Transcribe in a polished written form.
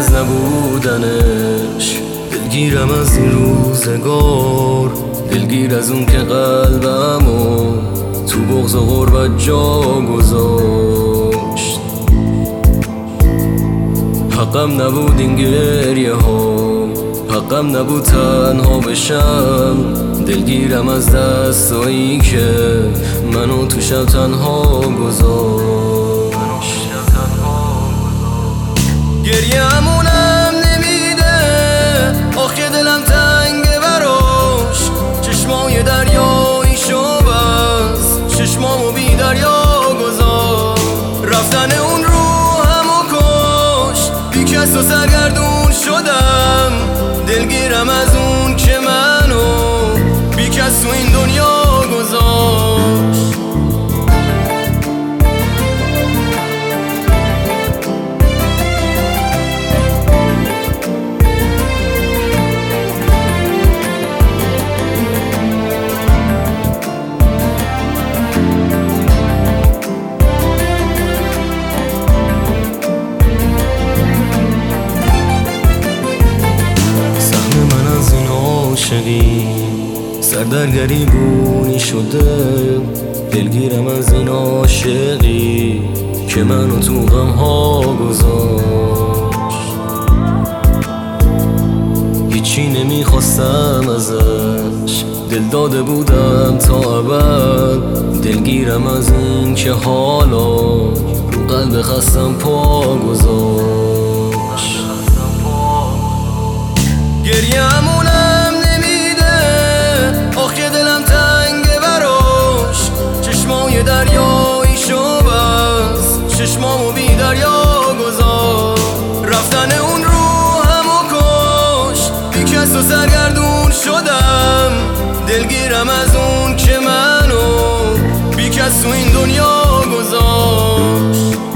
از نبودنش، دلگیرم از این روزگار، دلگیر از اون که قلبمو تو بغض و غربت جا گذاشت. حقم نبود این گریه ها، حقم نبود تنها بشم، دلگیرم از دستایی که منو تو شب تنها گذاشت. گریه همونم نمیده، آخه دلم تنگه براش، چشمای دریایی شو بس، چشمامو بی دریا گذار. رفتن اون روحمو کشت، بی کس و سرگردون شدم، دلگیرم از اون که منو بی کس تو این دنیا گذاشت. سردرگری گونی شده، دلگیرم از این عاشقی که منو تو غم ها گذاشت. هیچی نمیخواستم ازش، دل داده بودم تا ابد، دلگیرم از این که حالا رو قلب خستم پا گذاشت. گریه همونم نمیده، آخه دلم تنگه براش، چشمای دریایی شو بس، چشمامو بی دریا گذار. رفتن اون روحمو کشت، بی کس و سرگردون شدم، دلگیرم از اون که منو بی کس تو این دنیا گذاشت.